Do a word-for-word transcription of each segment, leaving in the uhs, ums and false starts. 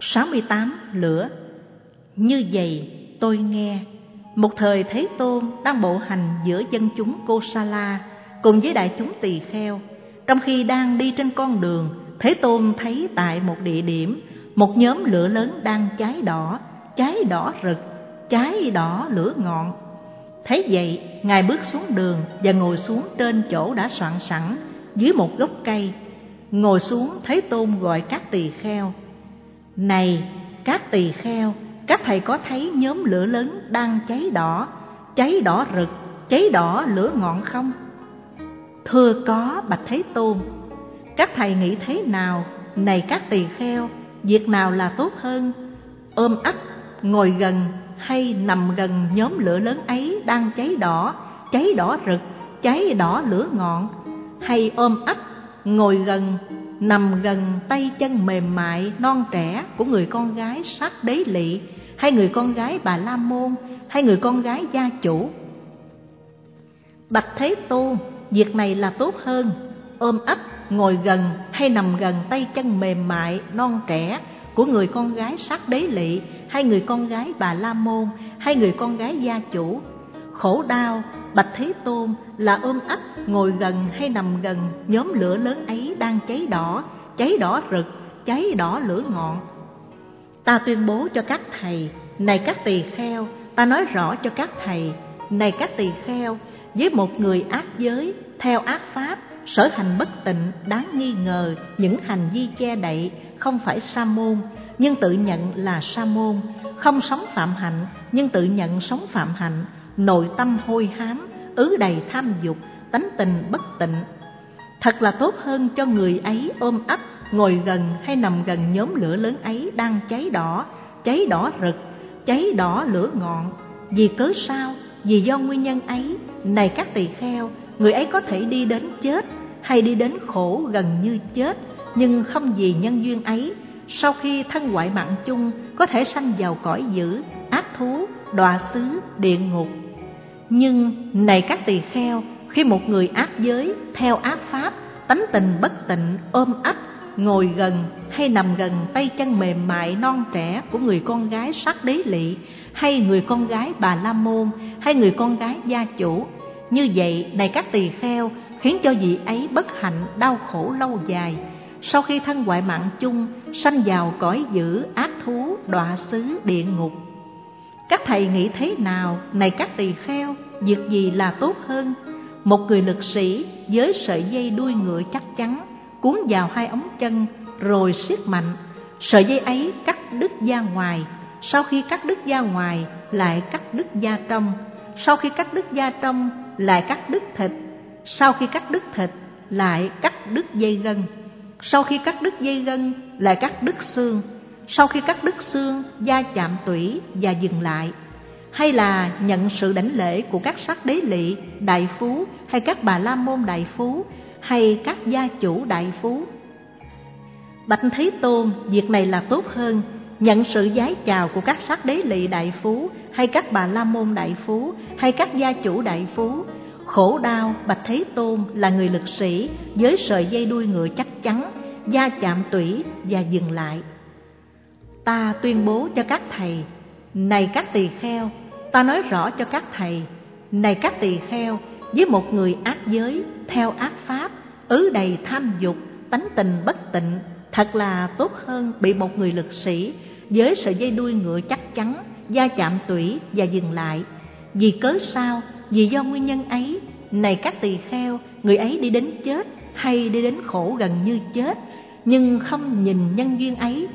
sáu mươi tám. Lửa. Như vậy tôi nghe, một thời Thế Tôn đang bộ hành giữa dân chúng Kosala cùng với đại chúng tỳ kheo. Trong khi đang đi trên con đường, Thế Tôn thấy tại một địa điểm một nhóm lửa lớn đang cháy đỏ, cháy đỏ rực, cháy đỏ lửa ngọn. Thấy vậy, Ngài bước xuống đường và ngồi xuống trên chỗ đã soạn sẵn dưới một gốc cây. Ngồi xuống, Thế Tôn gọi các tỳ kheo: Này các tỳ kheo, các thầy có thấy nhóm lửa lớn đang cháy đỏ, cháy đỏ rực, cháy đỏ lửa ngọn không? Thưa có, bạch Thế Tôn. Các thầy nghĩ thế nào? Này các tỳ kheo, việc nào là tốt hơn? Ôm ấp, ngồi gần hay nằm gần nhóm lửa lớn ấy đang cháy đỏ, cháy đỏ rực, cháy đỏ lửa ngọn? Hay ôm ấp, ngồi gần, nằm gần tay chân mềm mại non trẻ của người con gái sát đế lị, hay người con gái Bà La Môn, hay người con gái gia chủ? Bạch Thế Tôn, việc này là tốt hơn. Ôm ấp, ngồi gần hay nằm gần tay chân mềm mại non trẻ của người con gái sát đế lị, hay người con gái Bà La Môn, hay người con gái gia chủ? Khổ đau, bạch Thế Tôn, là ôm ấp, ngồi gần hay nằm gần nhóm lửa lớn ấy đang cháy đỏ, cháy đỏ rực, cháy đỏ lửa ngọn. Ta tuyên bố cho các thầy, này các tỳ kheo, ta nói rõ cho các thầy, này các tỳ kheo, với một người ác giới, theo ác pháp, sở hành bất tịnh, đáng nghi ngờ, những hành vi che đậy, không phải sa môn, nhưng tự nhận là sa môn, không sống phạm hạnh, nhưng tự nhận sống phạm hạnh, nội tâm hôi hám, ứ đầy tham dục, tánh tình bất tịnh. Thật là tốt hơn cho người ấy ôm ấp, ngồi gần hay nằm gần nhóm lửa lớn ấy đang cháy đỏ, cháy đỏ rực, cháy đỏ lửa ngọn. Vì cớ sao? Vì do nguyên nhân ấy, này các tỳ kheo, người ấy có thể đi đến chết hay đi đến khổ gần như chết, nhưng không vì nhân duyên ấy, sau khi thân hoại mạng chung, có thể sanh vào cõi dữ, ác thú, đọa xứ, địa ngục. Nhưng này các tỳ kheo, khi một người ác giới, theo ác pháp, tánh tình bất tịnh, ôm ấp, ngồi gần hay nằm gần tay chân mềm mại non trẻ của người con gái sát đế lị, hay người con gái Bà La Môn, hay người con gái gia chủ, như vậy, này các tỳ kheo, khiến cho vị ấy bất hạnh, đau khổ lâu dài. Sau khi thân hoại mạng chung, sanh vào cõi dữ, ác thú, đọa xứ, địa ngục. Các thầy nghĩ thế nào? Này các tỳ kheo, việc gì là tốt hơn? Một người lực sĩ với sợi dây đuôi ngựa chắc chắn, cuốn vào hai ống chân, rồi siết mạnh. Sợi dây ấy cắt đứt da ngoài, sau khi cắt đứt da ngoài, lại cắt đứt da trong. Sau khi cắt đứt da trong, lại cắt đứt thịt. Sau khi cắt đứt thịt, lại cắt đứt dây gân. Sau khi cắt đứt dây gân, lại cắt đứt xương. Sau khi cắt đứt xương, da chạm tủy và dừng lại. Hay là nhận sự đảnh lễ của các sắc đế lị, đại phú, hay các Bà La Môn đại phú, hay các gia chủ đại phú? Bạch Thế Tôn, việc này là tốt hơn. Nhận sự vái chào của các sắc đế lị đại phú, hay các Bà La Môn đại phú, hay các gia chủ đại phú. Khổ đau, bạch Thế Tôn, là người lực sĩ với sợi dây đuôi ngựa chắc chắn, da chạm tủy và dừng lại. Ta tuyên bố cho các thầy, này các tỳ kheo, ta nói rõ cho các thầy, này các tỳ kheo, với một người ác giới, theo ác pháp, ứ đầy tham dục, tánh tình bất tịnh, thật là tốt hơn bị một người lực sĩ với sợi dây đuôi ngựa chắc chắn, da chạm tủy và dừng lại. Vì cớ sao? Vì do nguyên nhân ấy, này các tỳ kheo, người ấy đi đến chết hay đi đến khổ gần như chết, nhưng không nhìn nhân duyên ấy.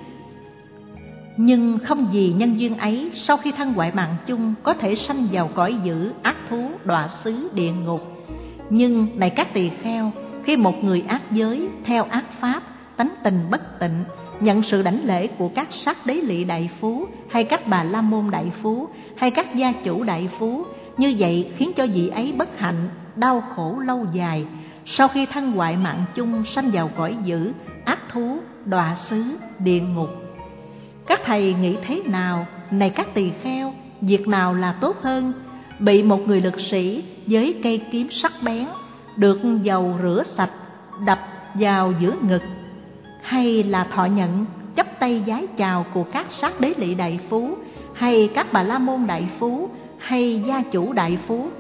Nhưng không vì nhân duyên ấy, sau khi thân hoại mạng chung, có thể sanh vào cõi dữ, ác thú, đọa xứ, địa ngục. Nhưng này các tỳ kheo, khi một người ác giới, theo ác pháp, tánh tình bất tịnh, nhận sự đảnh lễ của các sắc đế lị đại phú, hay các Bà La Môn đại phú, hay các gia chủ đại phú, như vậy khiến cho vị ấy bất hạnh, đau khổ lâu dài. Sau khi thân hoại mạng chung, sanh vào cõi dữ, ác thú, đọa xứ, địa ngục. Các thầy nghĩ thế nào? Này các tỳ kheo, việc nào là tốt hơn? Bị một người lực sĩ với cây kiếm sắc bén, được dầu rửa sạch, đập vào giữa ngực, hay là thọ nhận chắp tay vái chào của các sát đế lỵ đại phú, hay các bà la môn đại phú, hay gia chủ đại phú.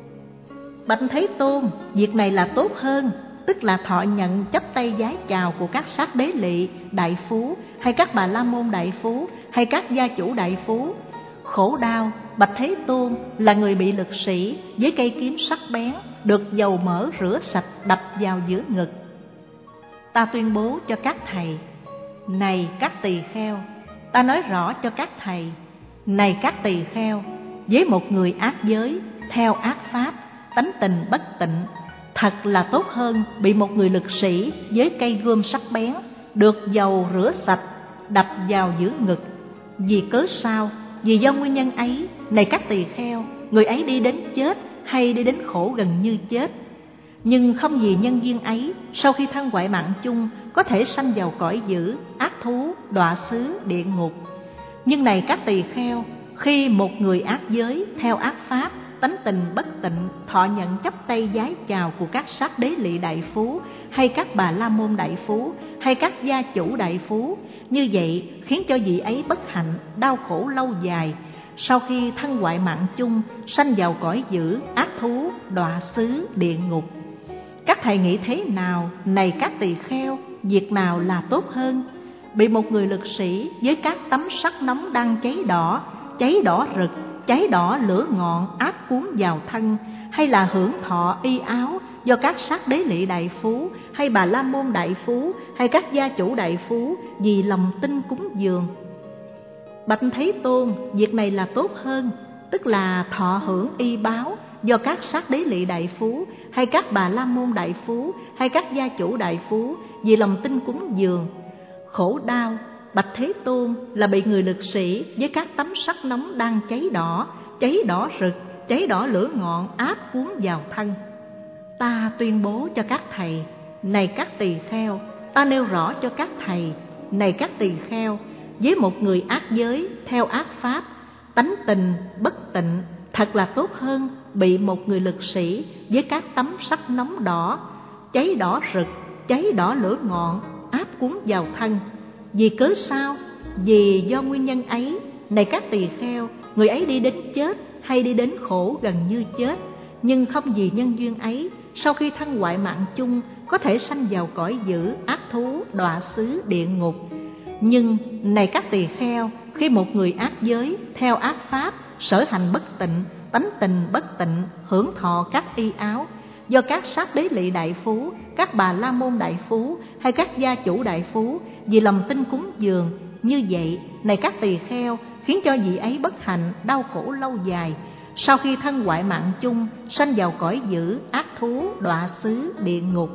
Bạch Thế Tôn, việc này là tốt hơn, tức là thọ nhận chắp tay vái chào của các sát đế lỵ đại phú, hay các bà la môn đại phú, hay các gia chủ đại phú. Khổ đau, Bạch Thế Tôn là người bị lực sĩ với cây kiếm sắc bén, được dầu mỡ rửa sạch đập vào giữa ngực. Ta tuyên bố cho các thầy, này các tỳ kheo, ta nói rõ cho các thầy, này các tỳ kheo, với một người ác giới, theo ác pháp, tánh tình bất tịnh, thật là tốt hơn bị một người lực sĩ với cây gươm sắc bén, được dầu rửa sạch, đập vào giữa ngực. Vì cớ sao? Vì do nguyên nhân ấy, này các tỳ kheo, người ấy đi đến chết hay đi đến khổ gần như chết. Nhưng không vì nhân duyên ấy, sau khi thân hoại mạng chung, có thể sanh vào cõi dữ, ác thú, đọa xứ, địa ngục. Nhưng này các tỳ kheo, khi một người ác giới, theo ác pháp, tánh tình bất tịnh, thọ nhận chắp tay vái chào của các sát đế lỵ đại phú, hay các bà la môn đại phú, hay các gia chủ đại phú, như vậy khiến cho vị ấy bất hạnh, đau khổ lâu dài. Sau khi thân hoại mạng chung, sanh vào cõi dữ, ác thú, đọa xứ, địa ngục. Các thầy nghĩ thế nào, này các tỳ kheo, việc nào là tốt hơn? Bị một người lực sĩ với các tấm sắt nóng đang cháy đỏ, cháy đỏ rực, cháy đỏ lửa ngọn áp cuốn vào thân, hay là hưởng thọ y áo do các sát đế lỵ đại phú, hay bà la môn đại phú, hay các gia chủ đại phú vì lòng tin cúng dường? Bạch Thế Tôn, việc này là tốt hơn, tức là thọ hưởng y báo do các sát đế lỵ đại phú, hay các bà la môn đại phú, hay các gia chủ đại phú vì lòng tin cúng dường. Khổ đau, Bạch Thế Tôn là bị người lực sĩ với các tấm sắt nóng đang cháy đỏ, cháy đỏ rực, cháy đỏ lửa ngọn áp cuốn vào thân. Ta tuyên bố cho các thầy, này các tỳ kheo, ta nêu rõ cho các thầy, này các tỳ kheo, với một người ác giới, theo ác pháp, tánh tình bất tịnh, thật là tốt hơn bị một người lực sĩ với các tấm sắt nóng đỏ, cháy đỏ rực, cháy đỏ lửa ngọn áp cuốn vào thân. Vì cớ sao? Vì do nguyên nhân ấy, này các tỳ kheo, người ấy đi đến chết hay đi đến khổ gần như chết. Nhưng không vì nhân duyên ấy, sau khi thân hoại mạng chung, có thể sanh vào cõi dữ, ác thú, đọa xứ, địa ngục. Nhưng này các tỳ kheo, khi một người ác giới, theo ác pháp, sở hành bất tịnh, tánh tình bất tịnh, hưởng thọ các y áo do các sát đế lỵ đại phú, các bà la môn đại phú, hay các gia chủ đại phú vì lòng tin cúng dường, như vậy, này các tỳ kheo, khiến cho vị ấy bất hạnh, đau khổ lâu dài. Sau khi thân hoại mạng chung, sanh vào cõi dữ, ác thú, đọa xứ, địa ngục.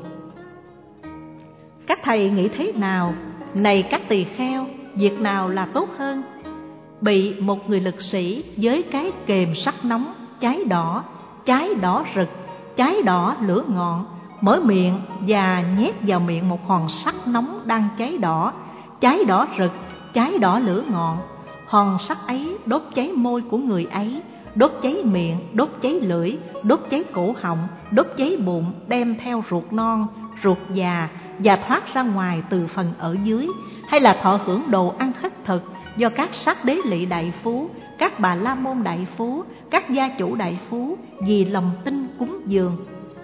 Các thầy nghĩ thế nào, này các tỳ kheo, việc nào là tốt hơn? Bị một người lực sĩ với cái kềm sắt nóng, cháy đỏ, cháy đỏ rực, cháy đỏ lửa ngọn, mở miệng và nhét vào miệng một hòn sắt nóng đang cháy đỏ, cháy đỏ rực, cháy đỏ lửa ngọn. Hòn sắt ấy đốt cháy môi của người ấy, đốt cháy miệng, đốt cháy lưỡi, đốt cháy cổ họng, đốt cháy bụng, đem theo ruột non, ruột già và thoát ra ngoài từ phần ở dưới. Hay là thọ hưởng đồ ăn khất thực do các sát đế lỵ đại phú, các bà la môn đại phú, các gia chủ đại phú vì lòng tin cúng dường.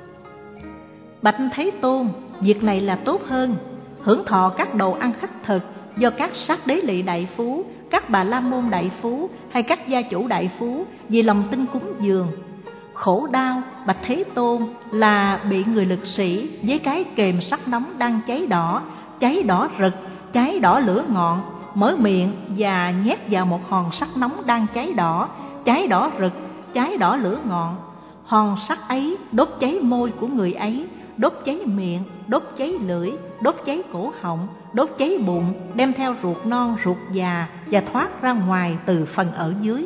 Bạch Thế Tôn, việc này là tốt hơn, hưởng thọ các đồ ăn khất thực do các sát đế lỵ đại phú, các bà la môn đại phú, hay các gia chủ đại phú vì lòng tin cúng dường. Khổ đau, Bạch Thế Tôn là bị người lực sĩ với cái kềm sắt nóng đang cháy đỏ, cháy đỏ rực, cháy đỏ lửa ngọn, mở miệng và nhét vào một hòn sắt nóng đang cháy đỏ, cháy đỏ rực, cháy đỏ lửa ngọn. Hòn sắt ấy đốt cháy môi của người ấy, đốt cháy miệng, đốt cháy lưỡi, đốt cháy cổ họng, đốt cháy bụng, đem theo ruột non, ruột già và thoát ra ngoài từ phần ở dưới.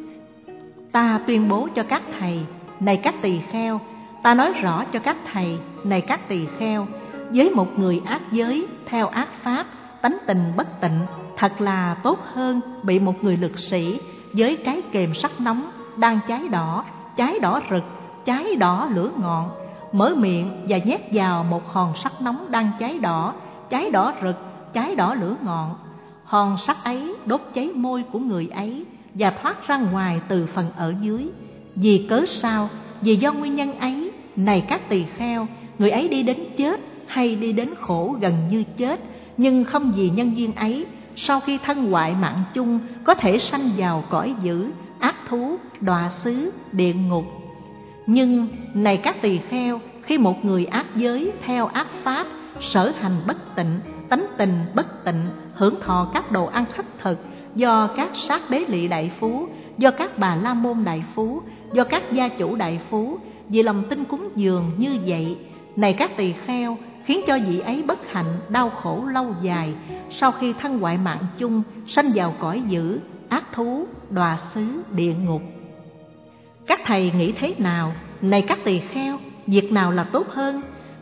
Ta tuyên bố cho các thầy, này các tỳ kheo, ta nói rõ cho các thầy, này các tỳ kheo, với một người ác giới, theo ác pháp, tánh tình bất tịnh, thật là tốt hơn bị một người lực sĩ với cái kềm sắt nóng đang cháy đỏ, cháy đỏ rực, cháy đỏ lửa ngọn, mở miệng và nhét vào một hòn sắt nóng đang cháy đỏ, cháy đỏ rực, cháy đỏ lửa ngọn. hòn sắt ấy đốt cháy môi của người ấy và thoát ra ngoài từ phần ở dưới. Vì cớ sao? Vì do nguyên nhân ấy, này các tỳ kheo, người ấy đi đến chết hay đi đến khổ gần như chết, nhưng không vì nhân duyên ấy, sau khi thân hoại mạng chung có thể sanh vào cõi dữ, ác thú, đọa xứ, địa ngục. Nhưng này các tỳ kheo, khi một người ác giới theo ác pháp, sở hành bất tịnh, tánh tình bất tịnh, hưởng thọ các đồ ăn khất thực do các sát đế lị đại phú, do các bà la môn đại phú, do các gia chủ đại phú, vì lòng tin cúng dường như vậy, này các tỳ kheo, khiến cho vị ấy bất hạnh, đau khổ lâu dài, sau khi thân hoại mạng chung, sanh vào cõi dữ, ác thú, đọa xứ, địa ngục. Các thầy nghĩ thế nào? Này các tỳ kheo, việc nào là tốt hơn?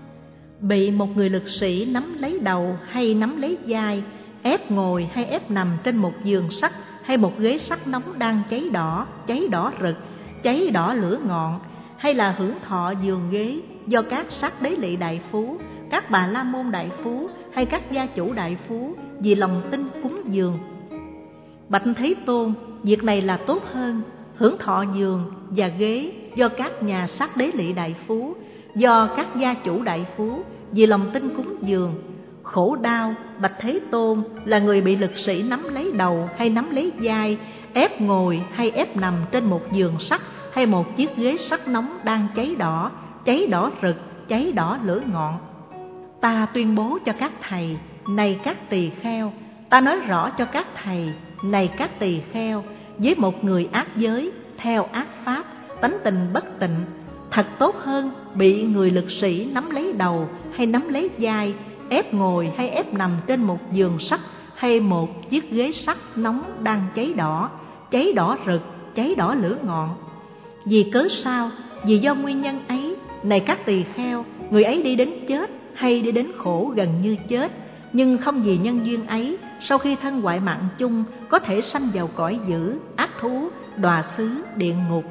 Bị một người lực sĩ nắm lấy đầu hay nắm lấy vai, ép ngồi hay ép nằm trên một giường sắt hay một ghế sắt nóng đang cháy đỏ, cháy đỏ rực, cháy đỏ lửa ngọn, hay là hưởng thọ giường ghế do các sát đế lị đại phú, các bà la môn đại phú hay các gia chủ đại phú vì lòng tin cúng dường. Bạch Thế Tôn, việc này là tốt hơn, hưởng thọ giường và ghế do các nhà sát đế lị đại phú, do các gia chủ đại phú vì lòng tin cúng dường. Khổ đau, Bạch Thế Tôn, là người bị lực sĩ nắm lấy đầu hay nắm lấy vai, ép ngồi hay ép nằm trên một giường sắt hay một chiếc ghế sắt nóng đang cháy đỏ, cháy đỏ rực, cháy đỏ lửa ngọn. Ta tuyên bố cho các thầy, này các tỳ kheo, ta nói rõ cho các thầy, này các tỳ kheo, với một người ác giới theo ác pháp, tánh tình bất tịnh, thật tốt hơn bị người lực sĩ nắm lấy đầu hay nắm lấy vai, ép ngồi hay ép nằm trên một giường sắt hay một chiếc ghế sắt nóng đang cháy đỏ, cháy đỏ rực, cháy đỏ lửa ngọn. Vì cớ sao? Vì do nguyên nhân ấy, này các tỳ kheo, người ấy đi đến chết hay đi đến khổ gần như chết, nhưng không vì nhân duyên ấy, sau khi thân hoại mạng chung có thể sanh vào cõi dữ, ác thú, đọa xứ, địa ngục.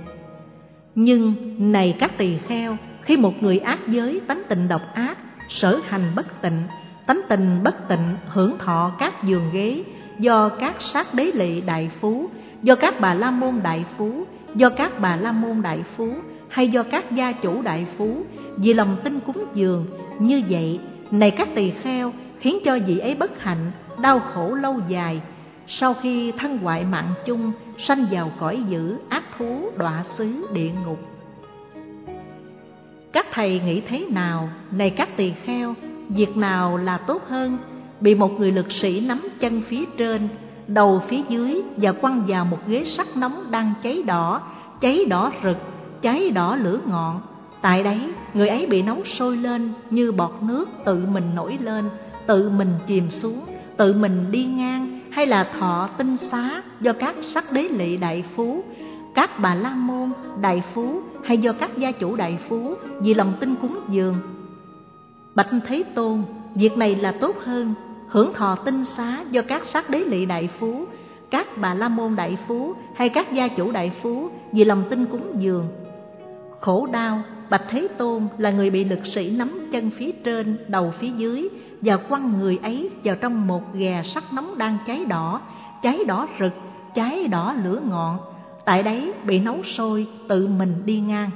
Nhưng này các tỳ kheo, khi một người ác giới tánh tình độc ác, sở hành bất tịnh, tánh tình bất tịnh, hưởng thọ các giường ghế do các sát đế lị đại phú, do các bà la môn đại phú, do các bà la môn đại phú hay do các gia chủ đại phú vì lòng tin cúng dường, như vậy, này các tỳ kheo, khiến cho vị ấy bất hạnh, đau khổ lâu dài, sau khi thân hoại mạng chung, sanh vào cõi dữ, ác thú, đọa xứ, địa ngục. Các thầy nghĩ thế nào? Này các tỳ kheo, việc nào là tốt hơn? Bị một người lực sĩ nắm chân phía trên, đầu phía dưới và quăng vào một ghế sắt nóng đang cháy đỏ, cháy đỏ rực, cháy đỏ lửa ngọn. Tại đấy, người ấy bị nấu sôi lên như bọt nước tự mình nổi lên, tự mình chìm xuống, tự mình đi ngang, hay là thọ tinh xá do các sắc đế lị đại phú, các bà la môn đại phú hay do các gia chủ đại phú vì lòng tin cúng dường. Bạch Thế Tôn, việc này là tốt hơn, hưởng thọ tinh xá do các sắc đế lị đại phú, các bà la môn đại phú hay các gia chủ đại phú vì lòng tin cúng dường. Khổ đau, Bạch Thế Tôn, là người bị lực sĩ nắm chân phía trên, đầu phía dưới và quăng người ấy vào trong một ghè sắt nóng đang cháy đỏ, cháy đỏ rực, cháy đỏ lửa ngọn. Tại đấy bị nấu sôi, tự mình đi ngang.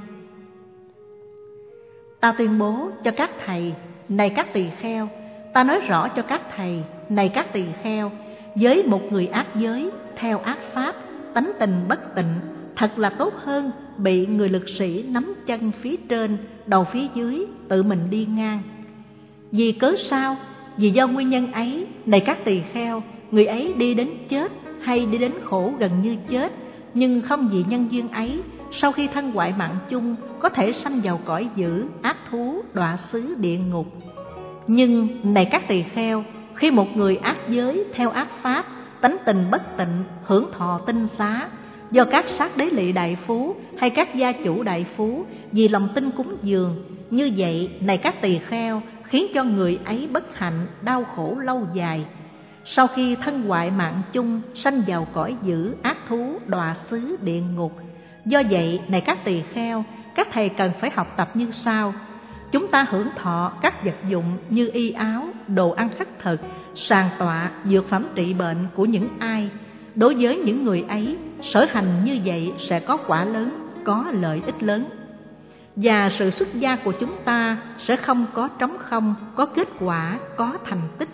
Ta tuyên bố cho các thầy, này các tỳ kheo, ta nói rõ cho các thầy, này các tỳ kheo, với một người ác giới theo ác pháp, tánh tình bất tịnh, thật là tốt hơn bị người lực sĩ nắm chân phía trên, đầu phía dưới, tự mình đi ngang. Vì cớ sao? Vì do nguyên nhân ấy, này các tỳ kheo, người ấy đi đến chết hay đi đến khổ gần như chết, nhưng không vì nhân duyên ấy, sau khi thân hoại mạng chung có thể sanh vào cõi dữ, ác thú, đọa xứ, địa ngục. Nhưng này các tỳ kheo, khi một người ác giới theo ác pháp, tánh tình bất tịnh, hưởng thọ tinh xá do các sát đế lị đại phú hay các gia chủ đại phú vì lòng tin cúng dường, như vậy, này các tỳ kheo, khiến cho người ấy bất hạnh, đau khổ lâu dài, sau khi thân hoại mạng chung, sanh vào cõi dữ, ác thú, đọa xứ, địa ngục. Do vậy, này các tỳ kheo, các thầy cần phải học tập như sau. Chúng ta hưởng thọ các vật dụng như y áo, đồ ăn khắc thực, sàn tọa, dược phẩm trị bệnh của những ai. Đối với những người ấy, sở hành như vậy sẽ có quả lớn, có lợi ích lớn. Và sự xuất gia của chúng ta sẽ không có trống không, có kết quả, có thành tích.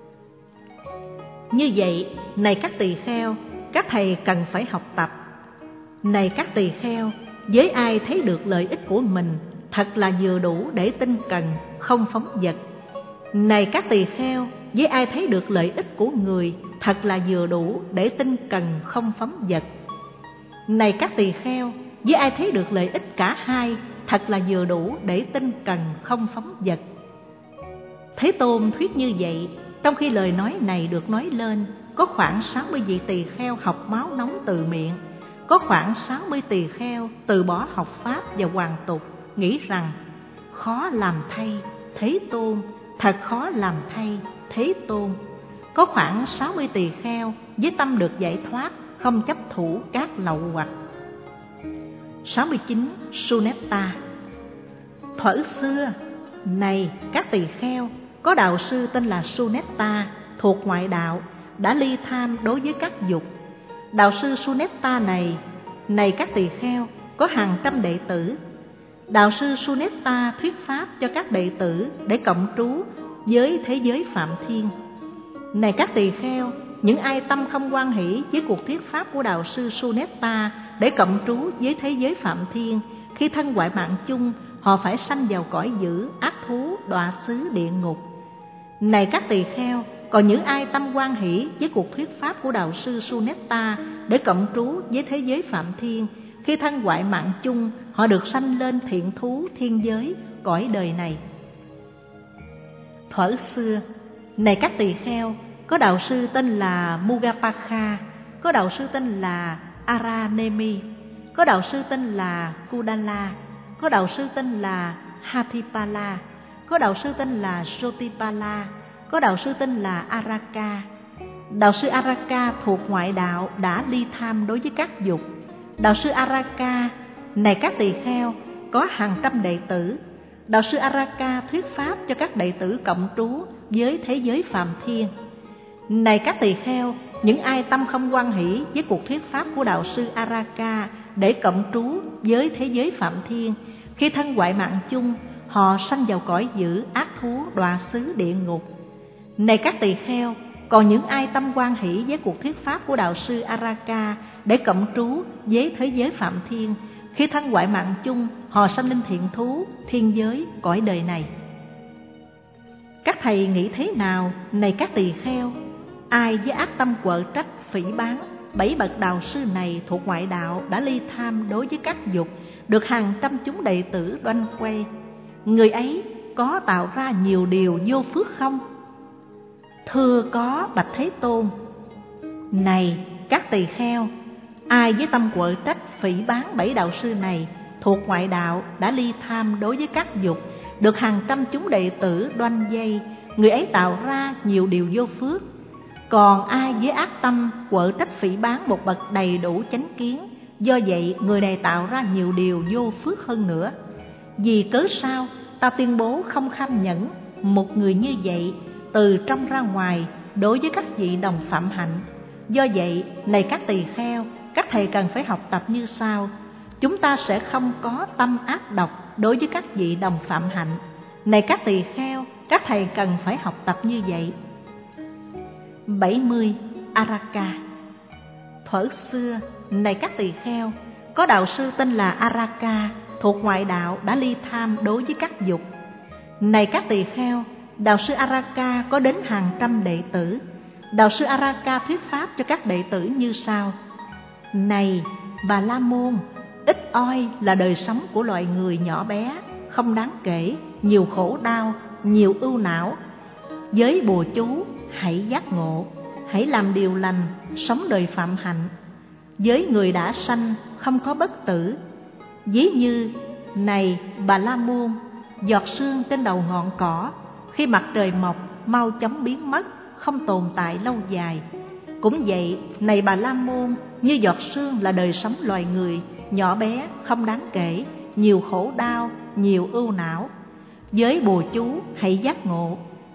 Như vậy, này các tỳ kheo, các thầy cần phải học tập. Này các tỳ kheo, với ai thấy được lợi ích của mình, thật là vừa đủ để tinh cần, không phóng dật. Này các tỳ kheo, với ai thấy được lợi ích của người, thật là vừa đủ để tinh cần, không phóng dật. Này các tỳ kheo, với ai thấy được lợi ích cả hai, thật là vừa đủ để tinh cần, không phóng dật. Thế Tôn thuyết như vậy. Trong khi lời nói này được nói lên, có khoảng sáu mươi vị tỳ kheo học máu nóng từ miệng. Có khoảng sáu mươi tỳ kheo từ bỏ học pháp và hoàn tục, nghĩ rằng khó làm thay, Thế Tôn, thật khó làm thay, Thế Tôn. Có khoảng sáu mươi tỳ kheo với tâm được giải thoát, không chấp thủ các lậu hoặc. sáu mươi chín. Sunetta. Thuở xưa, này các tỳ kheo, có đạo sư tên là Sunetta, thuộc ngoại đạo, đã ly tham đối với các dục. Đạo sư Sunetta này, này các tỳ kheo, có hàng trăm đệ tử. Đạo sư Sunetta thuyết pháp cho các đệ tử để cộng trú với thế giới Phạm Thiên. Này các tỳ kheo, những ai tâm không hoan hỷ với cuộc thuyết pháp của đạo sư Sunetta để cộng trú với thế giới Phạm Thiên, khi thân hoại mạng chung, họ phải sanh vào cõi dữ, ác thú, đọa xứ địa ngục. Này các tỳ kheo, còn những ai tâm hoan hỷ với cuộc thuyết pháp của đạo sư Sunetta để cộng trú với thế giới Phạm Thiên, khi thân hoại mạng chung, họ được sanh lên thiện thú thiên giới, cõi đời này. Thuở xưa, này các tỳ kheo, có đạo sư tên là Mugapakha, có đạo sư tên là Aranemi, có đạo sư tên là Kudala, có đạo sư tên là Hathipala, có đạo sư tên là Sotipala, có đạo sư tên là Araka. Đạo sư Araka thuộc ngoại đạo đã ly tham đối với các dục. Đạo sư Araka, này các tỳ kheo, có hàng trăm đệ tử. Đạo sư Araka thuyết pháp cho các đệ tử cộng trú với thế giới Phạm Thiên. Này các tỳ kheo, những ai tâm không hoan hỷ với cuộc thuyết pháp của đạo sư Araka để cộng trú với thế giới Phạm Thiên, khi thân hoại mạng chung, họ sanh vào cõi dữ, ác thú, đọa xứ địa ngục. Này các tỳ kheo, còn những ai tâm hoan hỷ với cuộc thuyết pháp của đạo sư Araka để cộng trú với thế giới Phạm Thiên, khi thân hoại mạng chung, họ sanh linh thiện thú, thiên giới, cõi đời này. Các thầy nghĩ thế nào, này các tỳ kheo? Ai với ác tâm quở trách, phỉ báng, bảy bậc đạo sư này thuộc ngoại đạo đã ly tham đối với các dục, được hàng trăm chúng đệ tử đoanh quay. Người ấy có tạo ra nhiều điều vô phước không? Thưa có, bạch Thế Tôn. Này các tỳ kheo, ai với tâm quở trách, phỉ báng bảy đạo sư này thuộc ngoại đạo đã ly tham đối với các dục, được hàng trăm chúng đệ tử đoanh dây, người ấy tạo ra nhiều điều vô phước. Còn ai với ác tâm quở trách phỉ báng một bậc đầy đủ chánh kiến, do vậy người này tạo ra nhiều điều vô phước hơn nữa. Vì cớ sao ta tuyên bố không kham nhẫn một người như vậy từ trong ra ngoài đối với các vị đồng phạm hạnh. Do vậy, này các tỳ kheo, các thầy cần phải học tập như sau. Chúng ta sẽ không có tâm ác độc đối với các vị đồng phạm hạnh. Này các tỳ kheo, các thầy cần phải học tập như vậy. bảy mươi. Araka. Thuở xưa, này các tỳ kheo, có đạo sư tên là Araka, thuộc ngoại đạo đã ly tham đối với các dục. Này các tỳ kheo, đạo sư Araka có đến hàng trăm đệ tử. Đạo sư Araka thuyết pháp cho các đệ tử như sau. Này Bà La Môn, ít oi là đời sống của loài người nhỏ bé, không đáng kể, nhiều khổ đau, nhiều ưu não. Với bùa chú, hãy giác ngộ, hãy làm điều lành, sống đời phạm hạnh. Với người đã sanh, không có bất tử. Ví như, này Bà La Môn, giọt sương trên đầu ngọn cỏ, khi mặt trời mọc, mau chóng biến mất, không tồn tại lâu dài. Cũng vậy, này Bà La Môn, như giọt sương là đời sống loài người, nhỏ bé, không đáng kể, nhiều khổ đau, nhiều ưu não. Với bùa chú, hãy giác ngộ,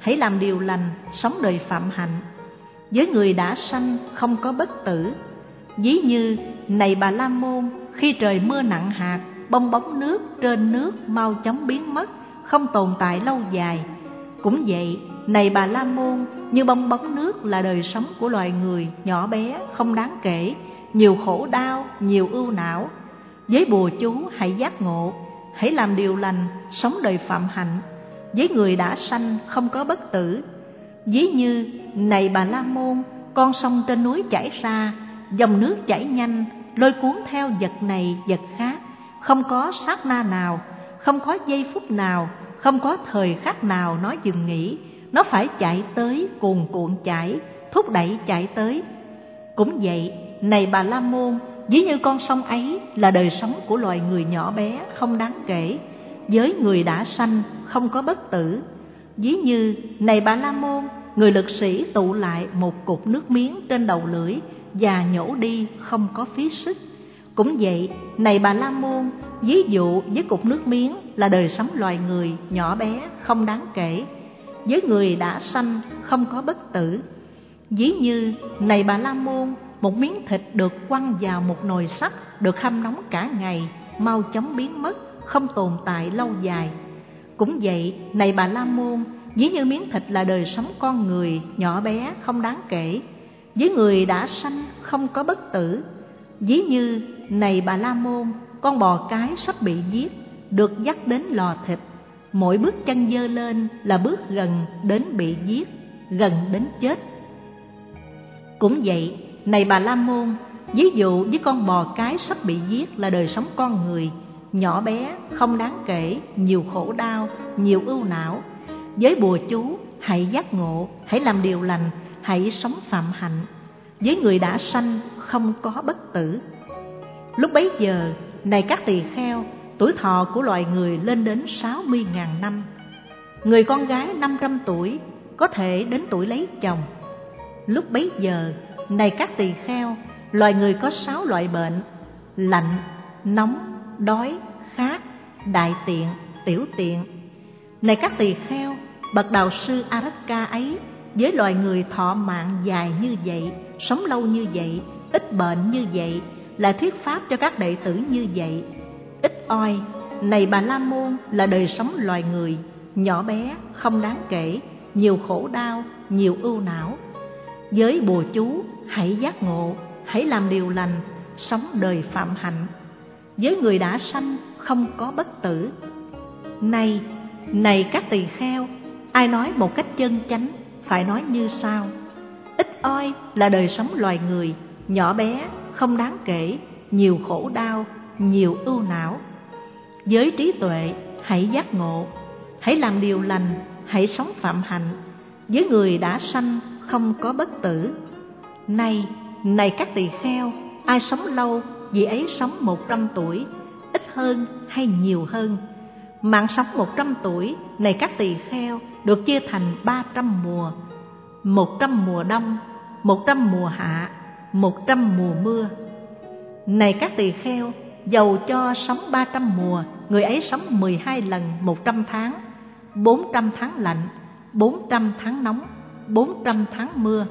hãy làm điều lành, sống đời phạm hạnh. Với người đã sanh không có bất tử. Ví như này Bà La Môn, khi trời mưa nặng hạt, bong bóng nước trên nước mau chóng biến mất, không tồn tại lâu dài. Cũng vậy, này Bà La Môn, như bong bóng nước là đời sống của loài người nhỏ bé, không đáng kể, nhiều khổ đau, nhiều ưu não. Với bùa chú hãy giác ngộ, hãy làm điều lành, sống đời phạm hạnh. Với người đã sanh không có bất tử. Ví như này Bà La Môn, con sông trên núi chảy ra, dòng nước chảy nhanh, lôi cuốn theo vật này vật khác, không có sát na nào, không có giây phút nào, không có thời khắc nào nó dừng nghỉ. Nó phải chạy tới, cuồn cuộn chảy, thúc đẩy chạy tới. Cũng vậy, này Bà La Môn, ví như con sông ấy là đời sống của loài người nhỏ bé, không đáng kể. Với người đã sanh không có bất tử. Ví như này Bà La Môn, người lực sĩ tụ lại một cục nước miếng trên đầu lưỡi và nhổ đi không có phí sức. Cũng vậy, này Bà La Môn, ví dụ với cục nước miếng là đời sống loài người nhỏ bé, không đáng kể. Với người đã sanh không có bất tử. Ví như này Bà La Môn, một miếng thịt được quăng vào một nồi sắt, được hâm nóng cả ngày, mau chóng biến mất, không tồn tại lâu dài. Cũng vậy, này Bà La Môn, ví như miếng thịt là đời sống con người nhỏ bé, không đáng kể. Với người đã sanh không có bất tử. Ví như này Bà La Môn, con bò cái sắp bị giết, được dắt đến lò thịt, mỗi bước chân giơ lên là bước gần đến bị giết, gần đến chết. Cũng vậy, này Bà La Môn, ví dụ với con bò cái sắp bị giết là đời sống con người nhỏ bé, không đáng kể, nhiều khổ đau, nhiều ưu não. Với bùa chú hãy giác ngộ, hãy làm điều lành, hãy sống phạm hạnh. Với người đã sanh không có bất tử. Lúc bấy giờ, này các tỳ kheo, tuổi thọ của loài người lên đến sáu mươi nghìn năm. Người con gái năm trăm tuổi có thể đến tuổi lấy chồng. Lúc bấy giờ, này các tỳ kheo, loài người có sáu loại bệnh: lạnh, nóng, đói, khát, đại tiện, tiểu tiện. Này các tỳ kheo, bậc đạo sư A-rắc-ca ấy, với loài người thọ mạng dài như vậy, sống lâu như vậy, ít bệnh như vậy, là thuyết pháp cho các đệ tử như vậy. Ít oi, này Bà La Môn, là đời sống loài người nhỏ bé, không đáng kể, nhiều khổ đau, nhiều ưu não. Với bùa chú hãy giác ngộ, hãy làm điều lành, sống đời phạm hạnh. Với người đã sanh không có bất tử. Này, này các tỳ kheo, ai nói một cách chân chánh phải nói như sau: ít oi là đời sống loài người nhỏ bé, không đáng kể, nhiều khổ đau, nhiều ưu não. Với trí tuệ hãy giác ngộ, hãy làm điều lành, hãy sống phạm hạnh. Với người đã sanh không có bất tử. Này, này các tỳ kheo, ai sống lâu, vì ấy sống một trăm tuổi, ít hơn hay nhiều hơn. Mạng sống một trăm tuổi, này các tỳ kheo, được chia thành ba trăm mùa: một trăm mùa đông, một trăm mùa hạ, một trăm mùa mưa. Này các tỳ kheo, dầu cho sống ba trăm mùa, người ấy sống mười hai lần một trăm tháng, bốn trăm tháng lạnh, bốn trăm tháng nóng, bốn trăm tháng mưa.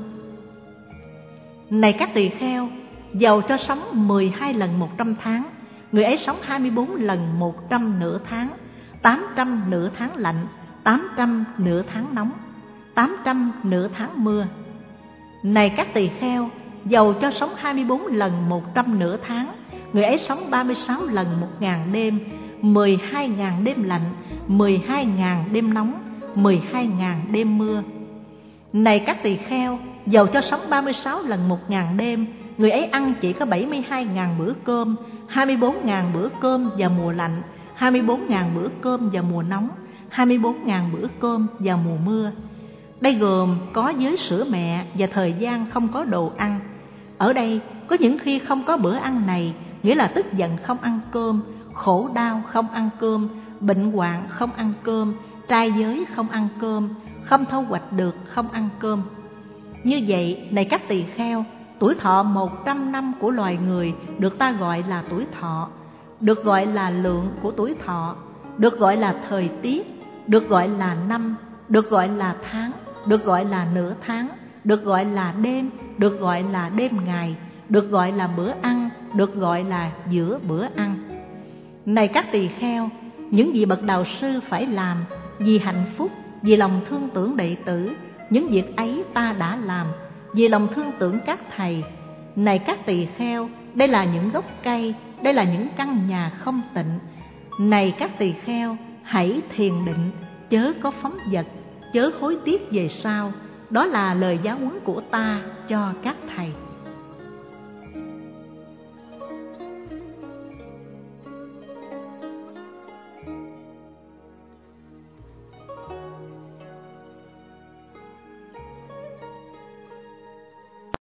Này các tỳ kheo, dầu cho sống mười hai lần một trăm tháng, người ấy sống hai mươi bốn lần một trăm nửa tháng, tám trăm nửa tháng lạnh, tám trăm nửa tháng nóng, tám trăm nửa tháng mưa. Này các tỳ kheo, dầu cho sống hai mươi bốn lần một trăm nửa tháng, người ấy sống ba mươi sáu lần một ngàn đêm, mười hai ngàn đêm lạnh, mười hai ngàn đêm nóng, mười hai ngàn đêm mưa. Này các tỳ kheo, dầu cho sống ba mươi sáu lần một ngàn đêm, người ấy ăn chỉ có bảy mươi hai ngàn bữa cơm, hai mươi bốn ngàn bữa cơm vào mùa lạnh, hai mươi bốn ngàn bữa cơm vào mùa nóng, hai mươi bốn ngàn bữa cơm vào mùa mưa. Đây gồm có giới sữa mẹ và thời gian không có đồ ăn. Ở đây có những khi không có bữa ăn này, nghĩa là tức giận không ăn cơm, khổ đau không ăn cơm, bệnh hoạn không ăn cơm, trai giới không ăn cơm, không thu hoạch được không ăn cơm. Như vậy, này các tỳ kheo, tuổi thọ một trăm năm của loài người được ta gọi là tuổi thọ, được gọi là lượng của tuổi thọ, được gọi là thời tiết, được gọi là năm, được gọi là tháng, được gọi là nửa tháng, được gọi là đêm, được gọi là đêm ngày, được gọi là bữa ăn, được gọi là giữa bữa ăn. Này các tỳ kheo, những gì bậc đạo sư phải làm vì hạnh phúc, vì lòng thương tưởng đệ tử, những việc ấy ta đã làm vì lòng thương tưởng các thầy. Này các tỳ kheo, đây là những gốc cây, đây là những căn nhà không tịnh. Này các tỳ kheo, hãy thiền định, chớ có phóng dật, chớ hối tiếc về sau. Đó là lời giáo huấn của ta cho các thầy.